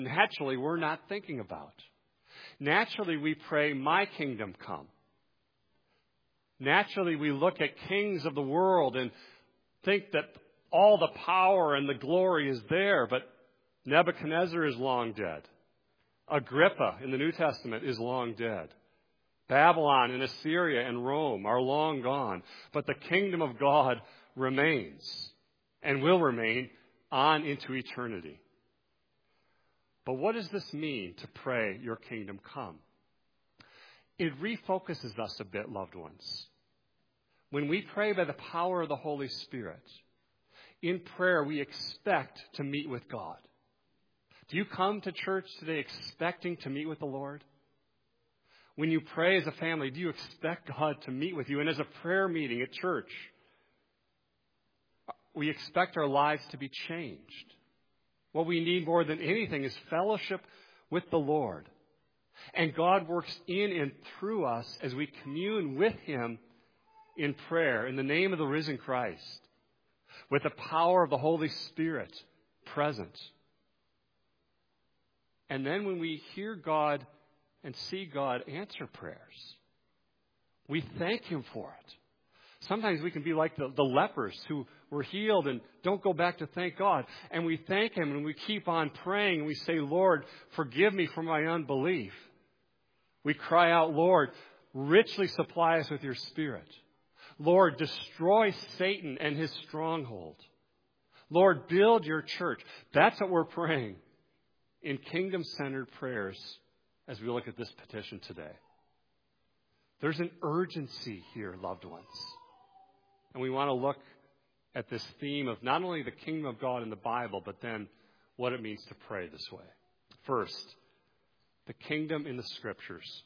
naturally we're not thinking about. Naturally, we pray, my kingdom come. Naturally, we look at kings of the world and think that all the power and the glory is there, but Nebuchadnezzar is long dead. Agrippa in the New Testament is long dead. Babylon and Assyria and Rome are long gone, but the kingdom of God remains and will remain on into eternity. But what does this mean to pray, your kingdom come? It refocuses us a bit, loved ones. When we pray by the power of the Holy Spirit, in prayer we expect to meet with God. Do you come to church today expecting to meet with the Lord? When you pray as a family, do you expect God to meet with you? And as a prayer meeting at church, we expect our lives to be changed. What we need more than anything is fellowship with the Lord. And God works in and through us as we commune with Him in prayer in the name of the risen Christ, with the power of the Holy Spirit present. And then when we hear God and see God answer prayers, we thank Him for it. Sometimes we can be like the lepers who were healed and don't go back to thank God. And we thank Him and we keep on praying and we say, Lord, forgive me for my unbelief. We cry out, Lord, richly supply us with your Spirit. Lord, destroy Satan and his stronghold. Lord, build your church. That's what we're praying in kingdom-centered prayers as we look at this petition today. There's an urgency here, loved ones. And we want to look at this theme of not only the kingdom of God in the Bible, but then what it means to pray this way. First, the kingdom in the Scriptures.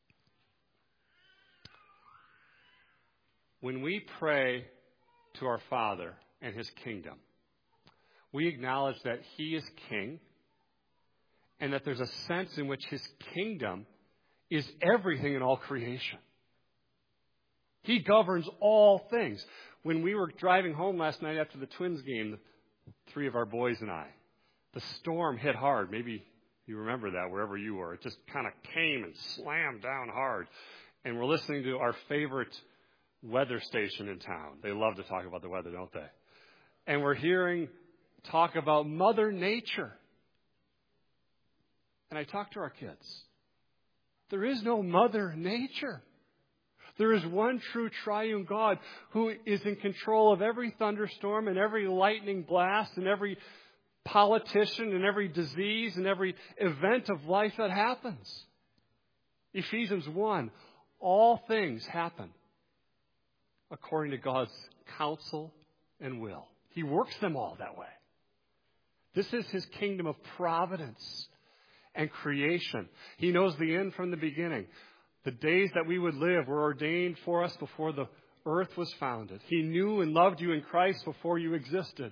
When we pray to our Father and His kingdom, we acknowledge that He is King and that there's a sense in which His kingdom is everything in all creation. He governs all things. When we were driving home last night after the Twins game, the three of our boys and I, the storm hit hard. Maybe you remember that wherever you were. It just kind of came and slammed down hard. And we're listening to our favorite weather station in town. They love to talk about the weather, don't they? And we're hearing talk about Mother Nature. And I talked to our kids. There is no Mother Nature. There is one true triune God who is in control of every thunderstorm and every lightning blast and every politician and every disease and every event of life that happens. Ephesians 1, all things happen according to God's counsel and will. He works them all that way. This is His kingdom of providence and creation. He knows the end from the beginning. The days that we would live were ordained for us before the earth was founded. He knew and loved you in Christ before you existed.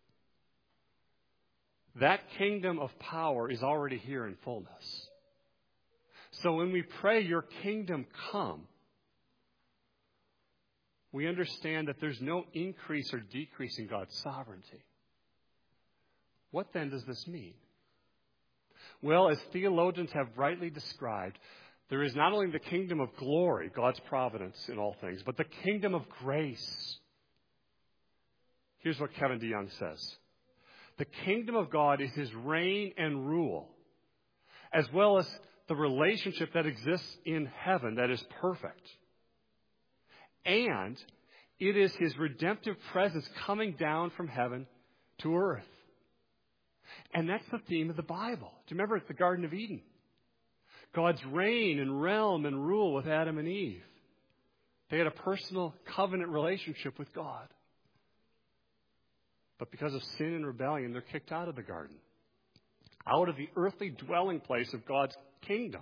That kingdom of power is already here in fullness. So when we pray, your kingdom come, we understand that there's no increase or decrease in God's sovereignty. What then does this mean? Well, as theologians have rightly described, there is not only the kingdom of glory, God's providence in all things, but the kingdom of grace. Here's what Kevin DeYoung says. The kingdom of God is His reign and rule, as well as the relationship that exists in heaven that is perfect. And it is His redemptive presence coming down from heaven to earth. And that's the theme of the Bible. Do you remember at the Garden of Eden? God's reign and realm and rule with Adam and Eve. They had a personal covenant relationship with God. But because of sin and rebellion, they're kicked out of the garden. Out of the earthly dwelling place of God's kingdom.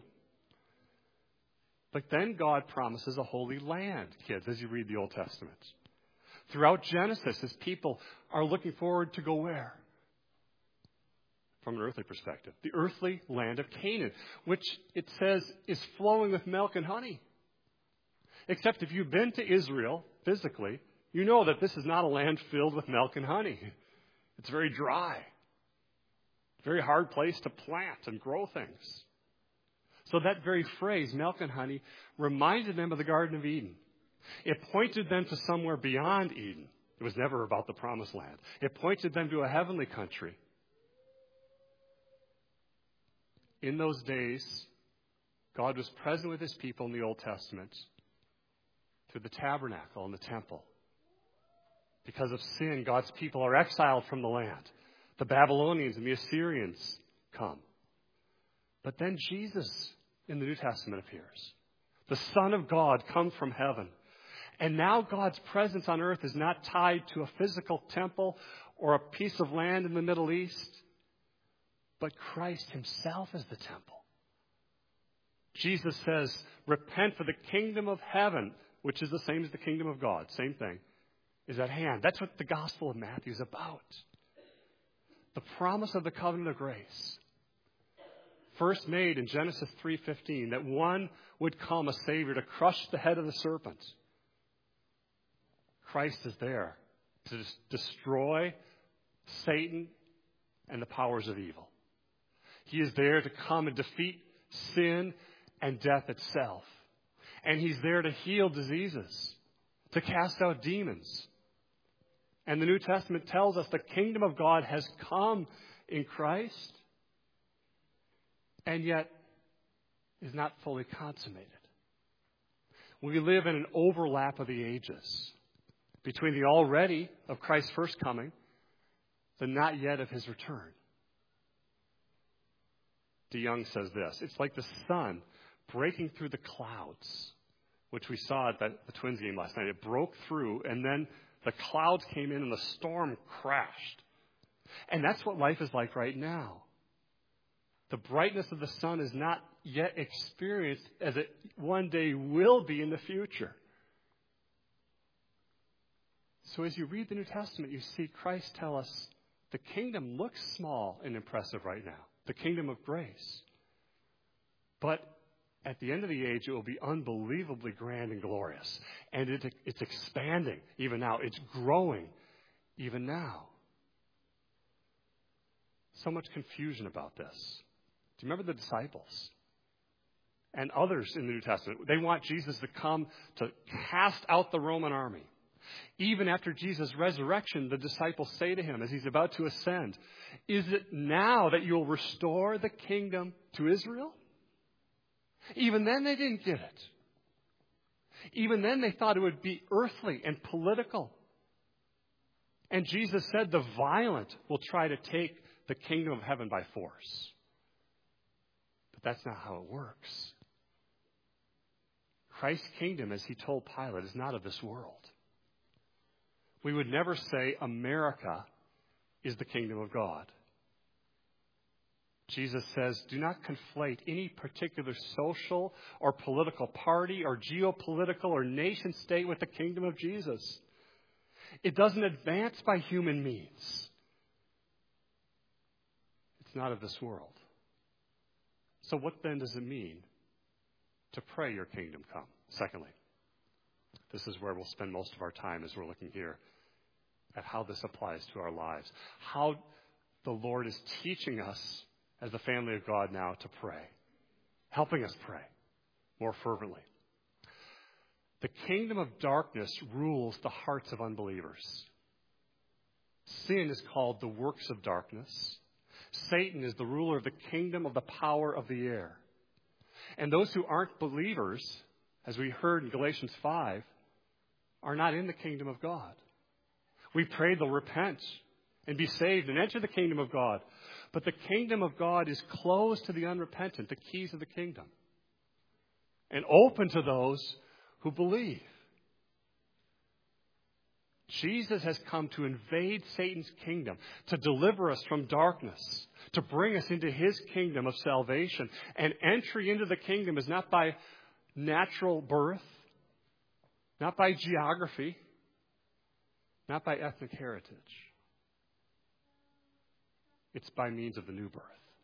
But then God promises a holy land, kids, as you read the Old Testament. Throughout Genesis, His people are looking forward to go where? From an earthly perspective. The earthly land of Canaan, which it says is flowing with milk and honey. Except if you've been to Israel physically, you know that this is not a land filled with milk and honey. It's very dry. Very hard place to plant and grow things. So that very phrase, milk and honey, reminded them of the Garden of Eden. It pointed them to somewhere beyond Eden. It was never about the promised land. It pointed them to a heavenly country. In those days, God was present with his people in the Old Testament through the tabernacle and the temple. Because of sin, God's people are exiled from the land. The Babylonians and the Assyrians come. But then Jesus in the New Testament appears. The Son of God comes from heaven. And now God's presence on earth is not tied to a physical temple or a piece of land in the Middle East, but Christ himself is the temple. Jesus says, repent, for the kingdom of heaven, which is the same as the kingdom of God, same thing, is at hand. That's what the Gospel of Matthew is about. The promise of the covenant of grace, first made in Genesis 3:15, that one would come, a Savior, to crush the head of the serpent. Christ is there to destroy Satan and the powers of evil. He is there to come and defeat sin and death itself. And he's there to heal diseases, to cast out demons. And the New Testament tells us the kingdom of God has come in Christ, and yet is not fully consummated. We live in an overlap of the ages between the already of Christ's first coming, the not yet of his return. DeYoung says this: it's like the sun breaking through the clouds, which we saw at the Twins game last night. It broke through, and then the clouds came in and the storm crashed. And that's what life is like right now. The brightness of the sun is not yet experienced as it one day will be in the future. So as you read the New Testament, you see Christ tell us the kingdom looks small and impressive right now, the kingdom of grace. But at the end of the age, it will be unbelievably grand and glorious. And it's expanding even now. It's growing even now. So much confusion about this. Do you remember the disciples and others in the New Testament? They want Jesus to come to cast out the Roman army. Even after Jesus' resurrection, the disciples say to him as he's about to ascend, "Is it now that you'll restore the kingdom to Israel?" Even then they didn't get it. Even then they thought it would be earthly and political. And Jesus said the violent will try to take the kingdom of heaven by force. But that's not how it works. Christ's kingdom, as he told Pilate, is not of this world. We would never say America is the kingdom of God. Jesus says, do not conflate any particular social or political party or geopolitical or nation state with the kingdom of Jesus. It doesn't advance by human means. It's not of this world. So what then does it mean to pray your kingdom come? Secondly, this is where we'll spend most of our time as we're looking here at how this applies to our lives. How the Lord is teaching us as the family of God now to pray, helping us pray more fervently. The kingdom of darkness rules the hearts of unbelievers. Sin is called the works of darkness. Satan is the ruler of the kingdom of the power of the air. And those who aren't believers, as we heard in Galatians 5, are not in the kingdom of God. We pray they'll repent and be saved and enter the kingdom of God. But the kingdom of God is closed to the unrepentant, the keys of the kingdom, and open to those who believe. Jesus has come to invade Satan's kingdom, to deliver us from darkness, to bring us into his kingdom of salvation. And entry into the kingdom is not by natural birth, not by geography, not by ethnic heritage. It's by means of the new birth.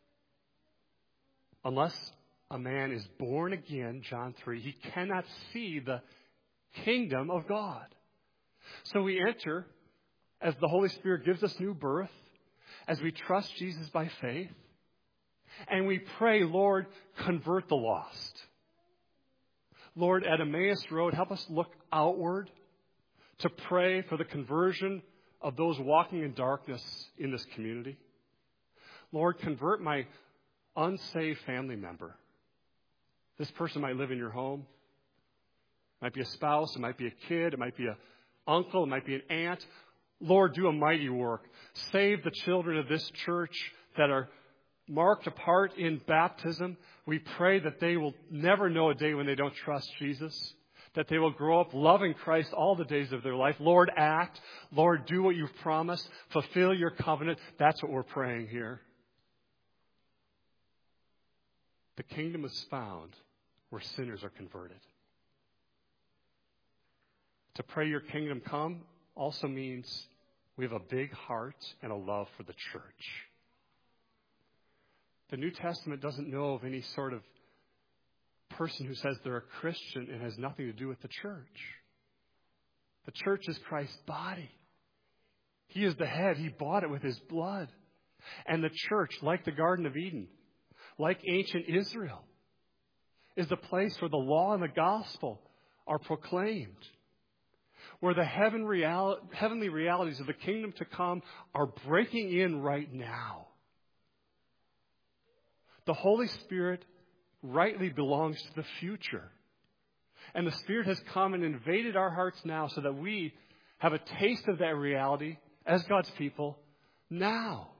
Unless a man is born again, John 3, he cannot see the kingdom of God. So we enter as the Holy Spirit gives us new birth, as we trust Jesus by faith. And we pray, Lord, convert the lost. Lord, at Emmaus Road, help us look outward to pray for the conversion of those walking in darkness in this community. Lord, convert my unsaved family member. This person might live in your home. It might be a spouse. It might be a kid. It might be an uncle. It might be an aunt. Lord, do a mighty work. Save the children of this church that are marked apart in baptism. We pray that they will never know a day when they don't trust Jesus, that they will grow up loving Christ all the days of their life. Lord, act. Lord, do what you've promised. Fulfill your covenant. That's what we're praying here. The kingdom is found where sinners are converted. To pray your kingdom come also means we have a big heart and a love for the church. The New Testament doesn't know of any sort of person who says they're a Christian and has nothing to do with the church. The church is Christ's body. He is the head. He bought it with his blood. And the church, like the Garden of Eden, like ancient Israel, is the place where the law and the gospel are proclaimed, where the heavenly realities of the kingdom to come are breaking in right now. The Holy Spirit rightly belongs to the future. And the Spirit has come and invaded our hearts now so that we have a taste of that reality as God's people now.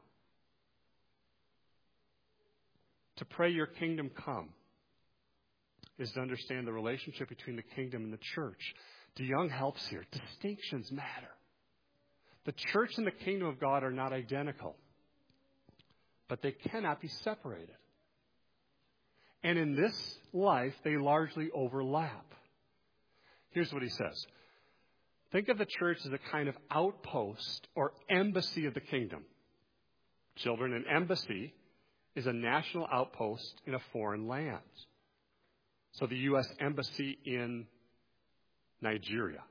To pray your kingdom come is to understand the relationship between the kingdom and the church. DeYoung helps here. Distinctions matter. The church and the kingdom of God are not identical, but they cannot be separated. And in this life, they largely overlap. Here's what he says. Think of the church as a kind of outpost or embassy of the kingdom. Children, an embassy is a national outpost in a foreign land. So the U.S. Embassy in Nigeria.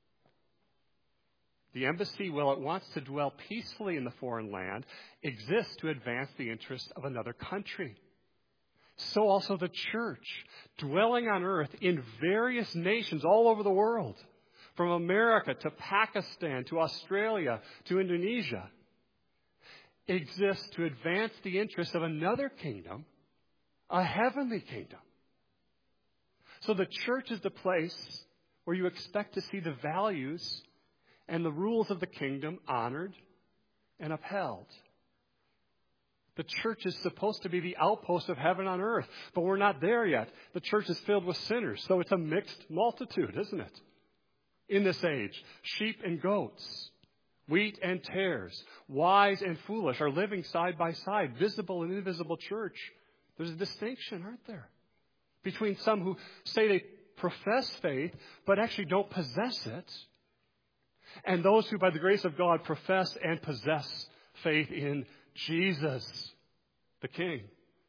The embassy, while it wants to dwell peacefully in the foreign land, exists to advance the interests of another country. So also the church, dwelling on earth in various nations all over the world, from America to Pakistan to Australia to Indonesia, exists to advance the interests of another kingdom, a heavenly kingdom. So the church is the place where you expect to see the values and the rules of the kingdom honored and upheld. The church is supposed to be the outpost of heaven on earth, but we're not there yet. The church is filled with sinners, so it's a mixed multitude, isn't it? In this age, sheep and goats, wheat and tares, wise and foolish are living side by side, visible and invisible church. There's a distinction, aren't there? Between some who say they profess faith, but actually don't possess it, and those who, by the grace of God, profess and possess faith in Jesus, the King.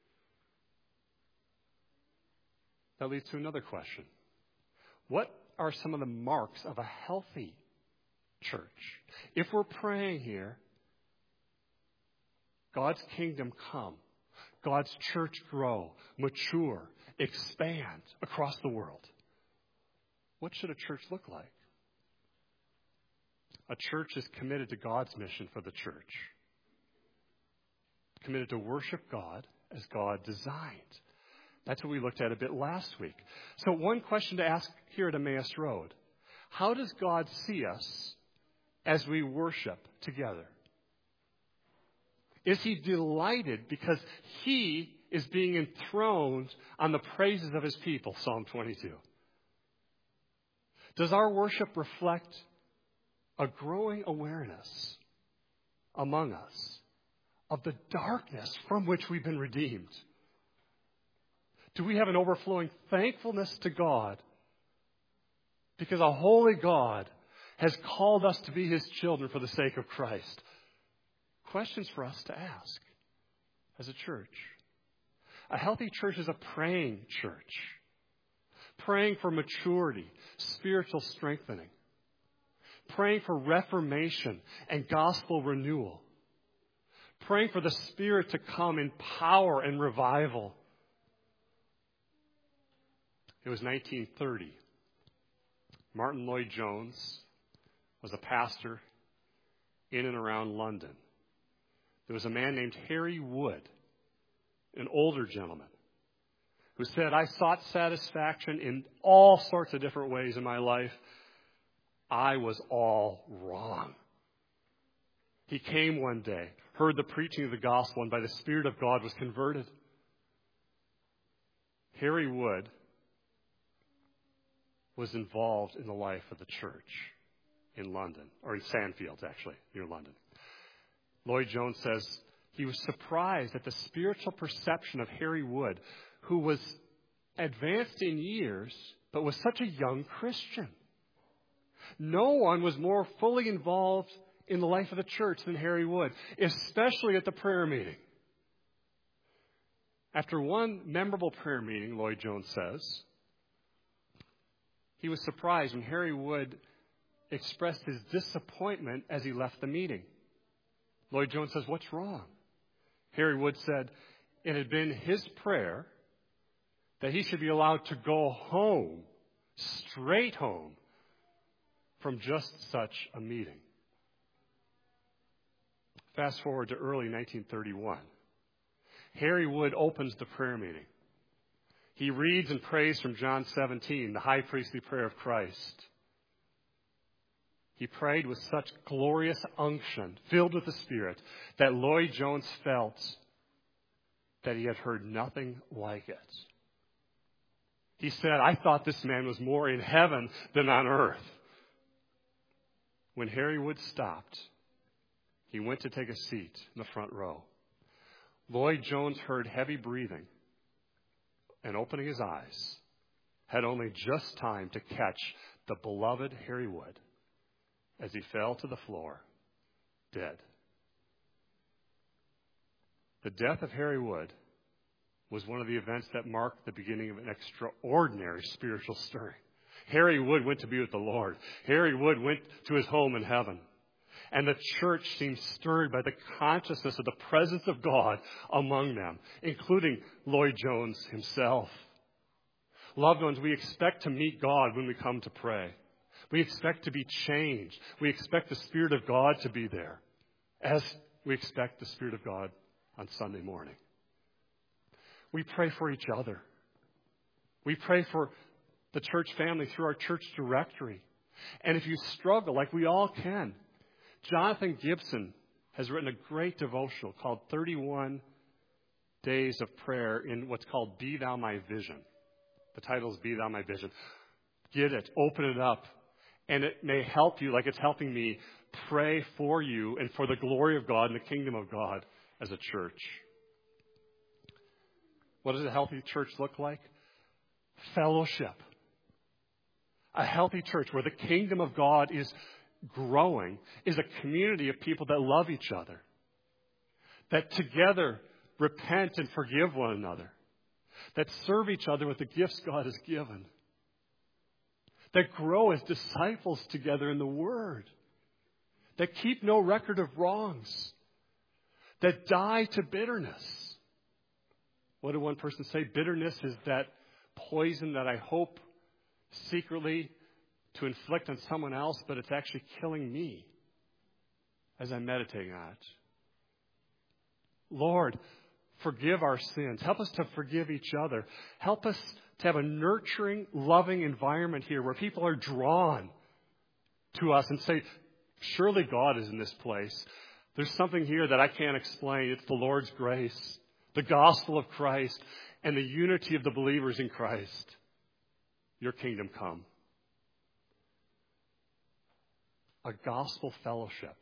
That leads to another question. What are some of the marks of a healthy church? If we're praying here, God's kingdom come, God's church grow, mature, expand across the world, what should a church look like? A church is committed to God's mission for the church. Committed to worship God as God designed. That's what we looked at a bit last week. So one question to ask here at Emmaus Road. How does God see us as we worship together? Is he delighted because he is being enthroned on the praises of his people, Psalm 22? Does our worship reflect a growing awareness among us of the darkness from which we've been redeemed? Do we have an overflowing thankfulness to God because a holy God has called us to be his children for the sake of Christ? Questions for us to ask as a church. A healthy church is a praying church, praying for maturity, spiritual strengthening, praying for reformation and gospel renewal, praying for the Spirit to come in power and revival. It was 1930. Martin Lloyd-Jones was a pastor in and around London. There was a man named Harry Wood, an older gentleman, who said, I sought satisfaction in all sorts of different ways in my life. I was all wrong. He came one day, heard the preaching of the gospel, and by the Spirit of God was converted. Harry Wood was involved in the life of the church in London, or in Sandfields, actually, near London. Lloyd-Jones says he was surprised at the spiritual perception of Harry Wood, who was advanced in years, but was such a young Christian. No one was more fully involved in the life of the church than Harry Wood, especially at the prayer meeting. After one memorable prayer meeting, Lloyd-Jones says, he was surprised when Harry Wood expressed his disappointment as he left the meeting. Lloyd-Jones says, what's wrong? Harry Wood said it had been his prayer that he should be allowed to go home, straight home, from just such a meeting. Fast forward to early 1931. Harry Wood opens the prayer meeting. He reads and prays from John 17, the high priestly prayer of Christ. He prayed with such glorious unction, filled with the Spirit, that Lloyd-Jones felt that he had heard nothing like it. He said, I thought this man was more in heaven than on earth. When Harry Wood stopped, he went to take a seat in the front row. Lloyd-Jones heard heavy breathing, and opening his eyes, had only just time to catch the beloved Harry Wood as he fell to the floor, dead. The death of Harry Wood was one of the events that marked the beginning of an extraordinary spiritual stirring. Harry Wood went to be with the Lord. Harry Wood went to his home in heaven. And the church seemed stirred by the consciousness of the presence of God among them, including Lloyd-Jones himself. Loved ones, we expect to meet God when we come to pray. We expect to be changed. We expect the Spirit of God to be there, as we expect the Spirit of God on Sunday morning. We pray for each other. We pray for the church family through our church directory. And if you struggle, like we all can, Jonathan Gibson has written a great devotional called 31 Days of Prayer in what's called Be Thou My Vision. The title is Be Thou My Vision. Get it, open it up, and it may help you, like it's helping me, pray for you and for the glory of God and the kingdom of God as a church. What does a healthy church look like? Fellowship. A healthy church where the kingdom of God is growing is a community of people that love each other, that together repent and forgive one another, that serve each other with the gifts God has given, that grow as disciples together in the Word, that keep no record of wrongs, that die to bitterness. What did one person say? Bitterness is that poison that I hope secretly to inflict on someone else, but it's actually killing me as I'm meditating on it. Lord, forgive our sins. Help us to forgive each other. Help us to have a nurturing, loving environment here where people are drawn to us and say, surely God is in this place. There's something here that I can't explain. It's the Lord's grace, the gospel of Christ, and the unity of the believers in Christ. Your kingdom come. A gospel fellowship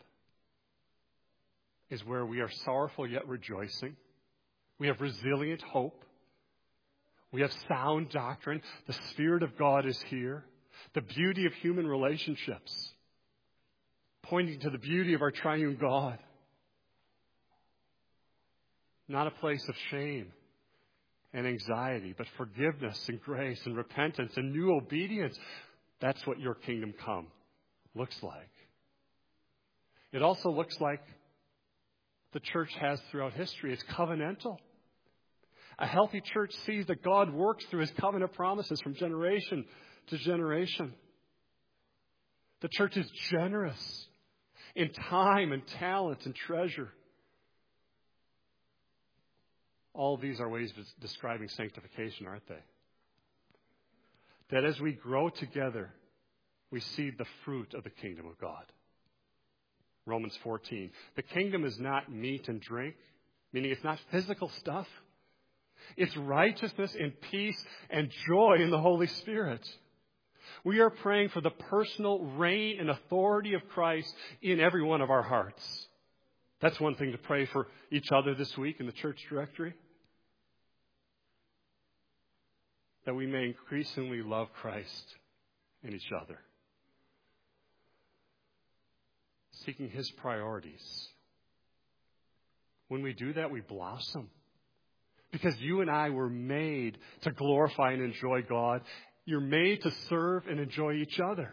is where we are sorrowful yet rejoicing. We have resilient hope. We have sound doctrine. The Spirit of God is here. The beauty of human relationships, pointing to the beauty of our triune God. Not a place of shame and anxiety, but forgiveness and grace and repentance and new obedience. That's what your kingdom come looks like. It also looks like the church has throughout history. It's covenantal. A healthy church sees that God works through his covenant promises from generation to generation. The church is generous in time and talent and treasure. All of these are ways of describing sanctification, aren't they? That as we grow together, we see the fruit of the kingdom of God. Romans 14. The kingdom is not meat and drink, meaning it's not physical stuff. It's righteousness and peace and joy in the Holy Spirit. We are praying for the personal reign and authority of Christ in every one of our hearts. That's one thing to pray for each other this week in the church directory. That we may increasingly love Christ and each other. Seeking his priorities. When we do that, we blossom. Because you and I were made to glorify and enjoy God. You're made to serve and enjoy each other.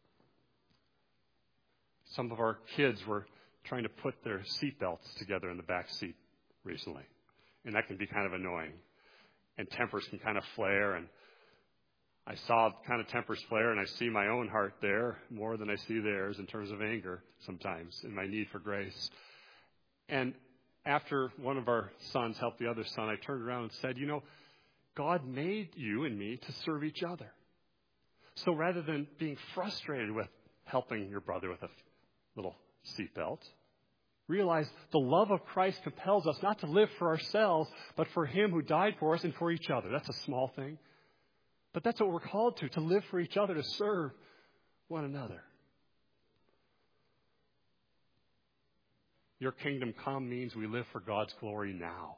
Some of our kids were trying to put their seatbelts together in the back seat recently. And that can be kind of annoying. And tempers can kind of flare. And I saw kind of tempers flare, and I see my own heart there more than I see theirs in terms of anger sometimes and my need for grace. And after one of our sons helped the other son, I turned around and said, God made you and me to serve each other. So rather than being frustrated with helping your brother with a little seatbelt, realize the love of Christ compels us not to live for ourselves, but for him who died for us and for each other. That's a small thing. But that's what we're called to live for each other, to serve one another. Your kingdom come means we live for God's glory now.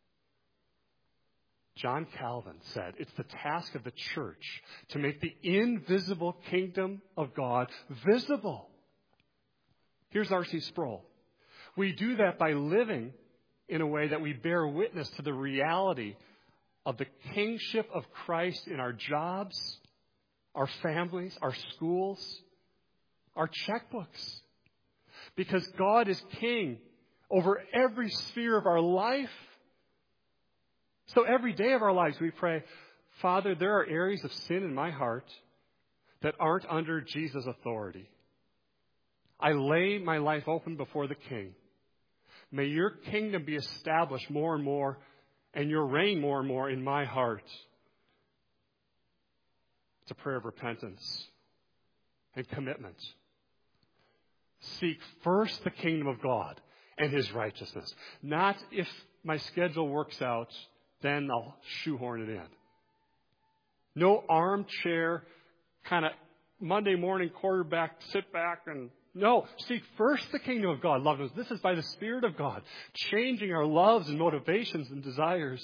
John Calvin said, it's the task of the church to make the invisible kingdom of God visible. Here's R.C. Sproul. We do that by living in a way that we bear witness to the reality of the kingship of Christ in our jobs, our families, our schools, our checkbooks. Because God is king over every sphere of our life. So every day of our lives we pray, Father, there are areas of sin in my heart that aren't under Jesus' authority. I lay my life open before the King. May your kingdom be established more and more, and your reign more and more in my heart. It's a prayer of repentance and commitment. Seek first the kingdom of God and his righteousness. Not if my schedule works out, then I'll shoehorn it in. No armchair kind of Monday morning quarterback, sit back and no. Seek first the kingdom of God. Loved ones, this is by the Spirit of God, changing our loves and motivations and desires.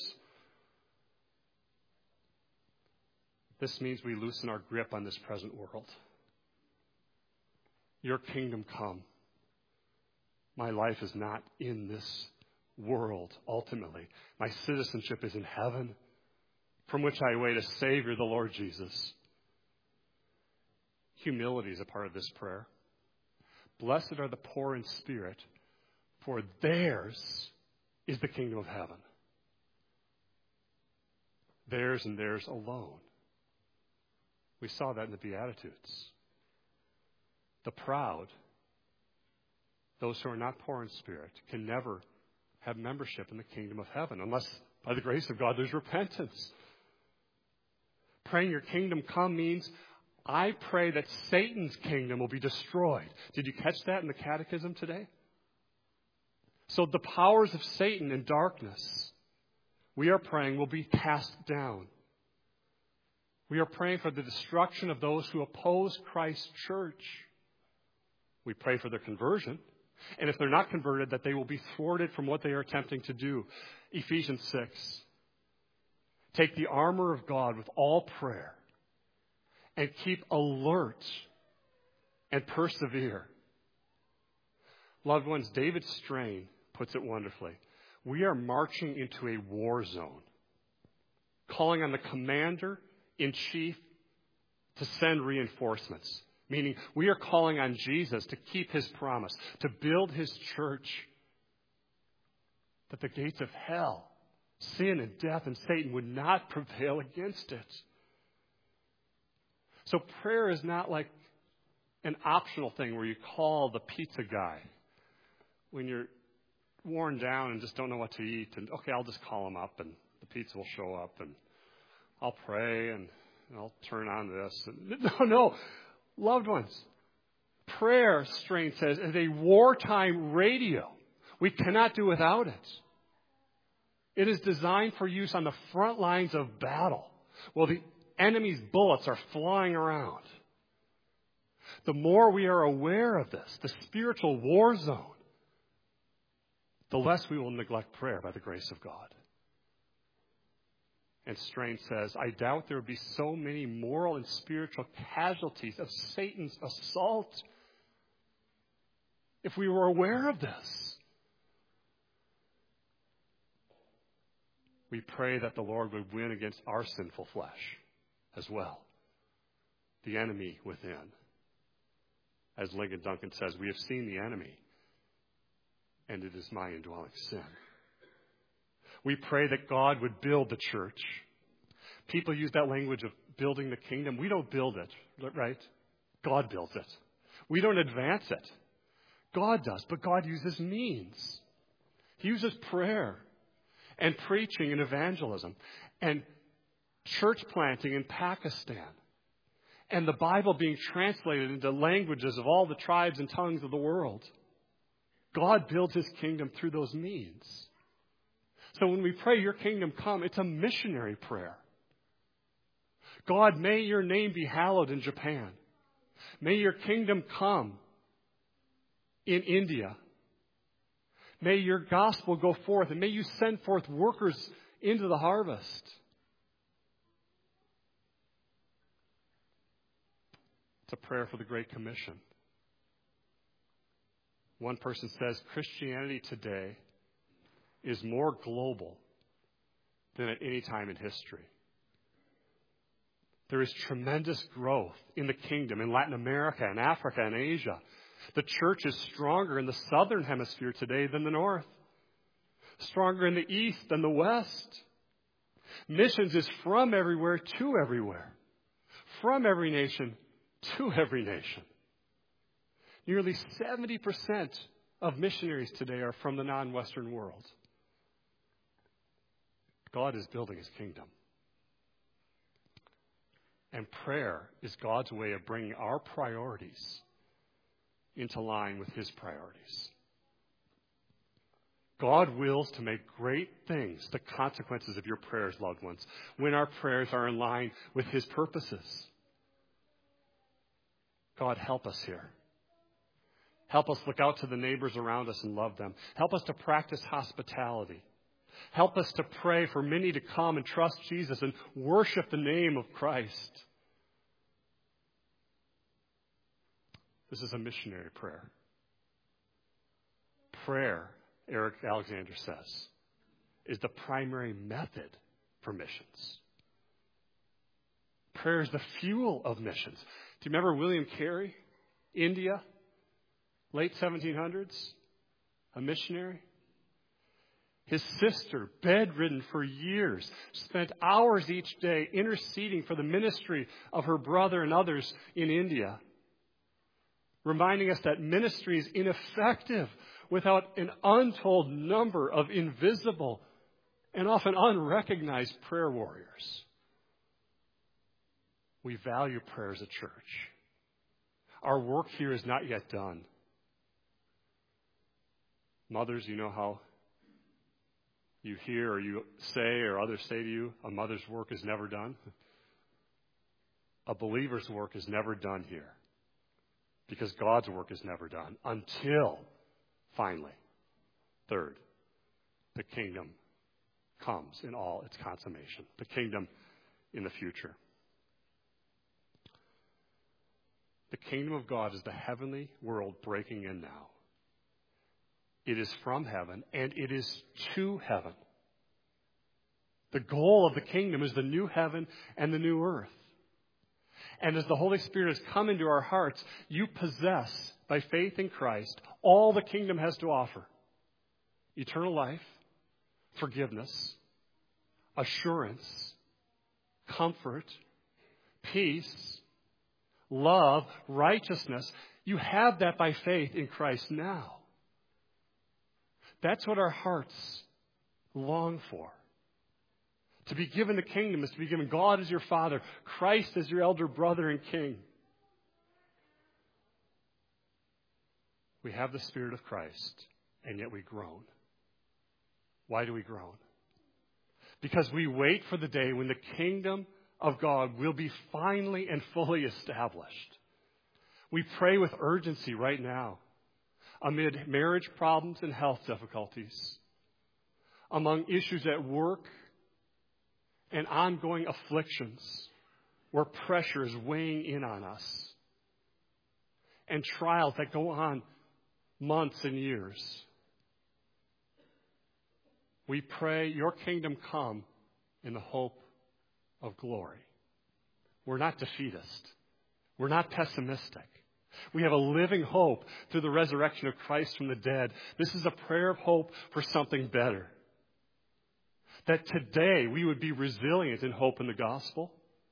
This means we loosen our grip on this present world. Your kingdom come. My life is not in this world, ultimately. My citizenship is in heaven, from which I await a Savior, the Lord Jesus. Humility is a part of this prayer. Blessed are the poor in spirit, for theirs is the kingdom of heaven. Theirs and theirs alone. We saw that in the Beatitudes. The proud, those who are not poor in spirit, can never have membership in the kingdom of heaven unless, by the grace of God, there's repentance. Praying your kingdom come means I pray that Satan's kingdom will be destroyed. Did you catch that in the catechism today? So the powers of Satan and darkness, we are praying, will be cast down. We are praying for the destruction of those who oppose Christ's church. We pray for their conversion. And if they're not converted, that they will be thwarted from what they are attempting to do. Ephesians 6. Take the armor of God with all prayer and keep alert and persevere. Loved ones, David Strain puts it wonderfully. We are marching into a war zone, calling on the commander-in-chief to send reinforcements. Meaning, we are calling on Jesus to keep his promise, to build his church, that the gates of hell, sin and death and Satan would not prevail against it. So prayer is not like an optional thing where you call the pizza guy when you're worn down and just don't know what to eat. And, okay, I'll just call him up and the pizza will show up and I'll pray and I'll turn on this. No. Loved ones, prayer, Strain says, is a wartime radio. We cannot do without it. It is designed for use on the front lines of battle, while the enemy's bullets are flying around. The more we are aware of this, the spiritual war zone, the less we will neglect prayer by the grace of God. And Strain says, I doubt there would be so many moral and spiritual casualties of Satan's assault if we were aware of this. We pray that the Lord would win against our sinful flesh as well, the enemy within. As Lincoln Duncan says, we have seen the enemy, and it is my indwelling sin. We pray that God would build the church. People use that language of building the kingdom. We don't build it, right? God builds it. We don't advance it. God does, but God uses means. He uses prayer and preaching and evangelism and church planting in Pakistan and the Bible being translated into languages of all the tribes and tongues of the world. God builds his kingdom through those means. So when we pray, your kingdom come, it's a missionary prayer. God, may your name be hallowed in Japan. May your kingdom come in India. May your gospel go forth, and may you send forth workers into the harvest. It's a prayer for the Great Commission. One person says Christianity today is more global than at any time in history. There is tremendous growth in the kingdom in Latin America and Africa and Asia. The church is stronger in the southern hemisphere today than the north. Stronger in the east than the west. Missions is from everywhere to everywhere. From every nation to every nation. Nearly 70% of missionaries today are from the non-Western world. God is building his kingdom. And prayer is God's way of bringing our priorities into line with his priorities. God wills to make great things the consequences of your prayers, loved ones, when our prayers are in line with his purposes. God, help us here. Help us look out to the neighbors around us and love them. Help us to practice hospitality. Help us to pray for many to come and trust Jesus and worship the name of Christ. This is a missionary prayer. Prayer, Eric Alexander says, is the primary method for missions. Prayer is the fuel of missions. Do you remember William Carey, India, late 1700s? A missionary? His sister, bedridden for years, spent hours each day interceding for the ministry of her brother and others in India, reminding us that ministry is ineffective without an untold number of invisible and often unrecognized prayer warriors. We value prayer as a church. Our work here is not yet done. Mothers, you know how you hear or you say or others say to you, a mother's work is never done. A believer's work is never done here because God's work is never done until, finally, third, the kingdom comes in all its consummation. The kingdom in the future. The kingdom of God is the heavenly world breaking in now. It is from heaven, and it is to heaven. The goal of the kingdom is the new heaven and the new earth. And as the Holy Spirit has come into our hearts, you possess, by faith in Christ, all the kingdom has to offer. Eternal life, forgiveness, assurance, comfort, peace, love, righteousness. You have that by faith in Christ now. That's what our hearts long for. To be given the kingdom is to be given God as your Father, Christ as your elder brother and King. We have the Spirit of Christ, and yet we groan. Why do we groan? Because we wait for the day when the kingdom of God will be finally and fully established. We pray with urgency right now amid marriage problems and health difficulties, among issues at work and ongoing afflictions where pressure is weighing in on us, and trials that go on months and years. We pray your kingdom come in the hope of glory. We're not defeatist. We're not pessimistic. We have a living hope through the resurrection of Christ from the dead. This is a prayer of hope for something better. That today we would be resilient in hope in the gospel,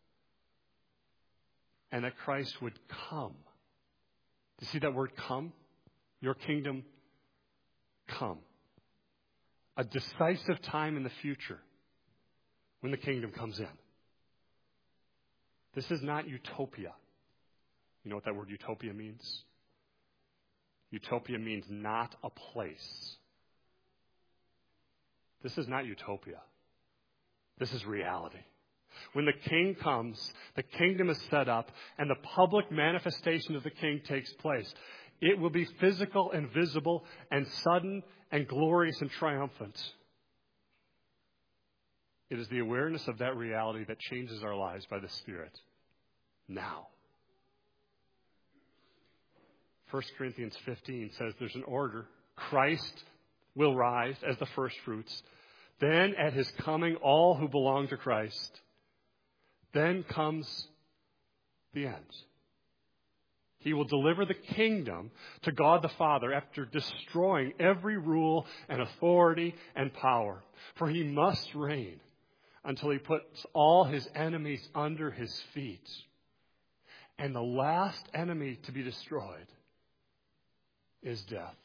and that Christ would come. Do you see that word come? Your kingdom come. A decisive time in the future when the kingdom comes in. This is not utopia. You know what that word utopia means? Utopia means not a place. This is not utopia. This is reality. When the king comes, the kingdom is set up, and the public manifestation of the king takes place. It will be physical and visible and sudden and glorious and triumphant. It is the awareness of that reality that changes our lives by the Spirit now. 1 Corinthians 15 says there's an order. Christ will rise as the first fruits. Then at his coming, all who belong to Christ. Then comes the end. He will deliver the kingdom to God the Father after destroying every rule and authority and power. For he must reign until he puts all his enemies under his feet. And the last enemy to be destroyed is death.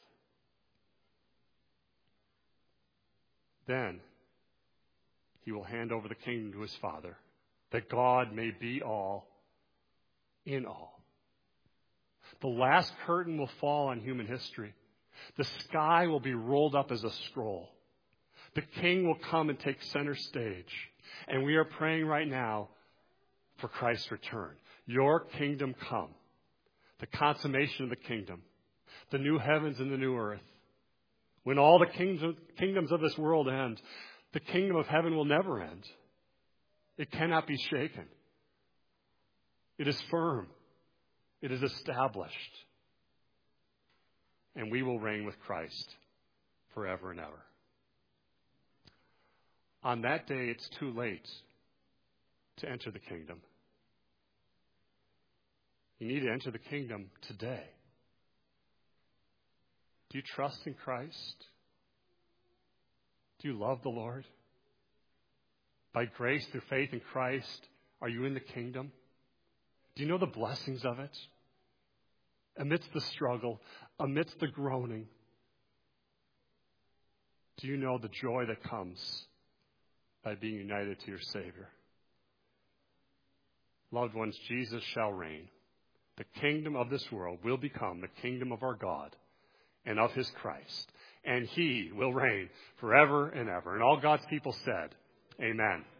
Then he will hand over the kingdom to his Father, that God may be all in all. The last curtain will fall on human history. The sky will be rolled up as a scroll. The King will come and take center stage. And we are praying right now for Christ's return. Your kingdom come. The consummation of the kingdom. The new heavens and the new earth. When all the kingdoms of this world end, the kingdom of heaven will never end. It cannot be shaken. It is firm. It is established. And we will reign with Christ forever and ever. On that day, it's too late to enter the kingdom. You need to enter the kingdom today. Do you trust in Christ? Do you love the Lord? By grace through faith in Christ, are you in the kingdom? Do you know the blessings of it? Amidst the struggle, amidst the groaning, do you know the joy that comes by being united to your Savior? Loved ones, Jesus shall reign. The kingdom of this world will become the kingdom of our God and of his Christ. And he will reign forever and ever. And all God's people said, amen.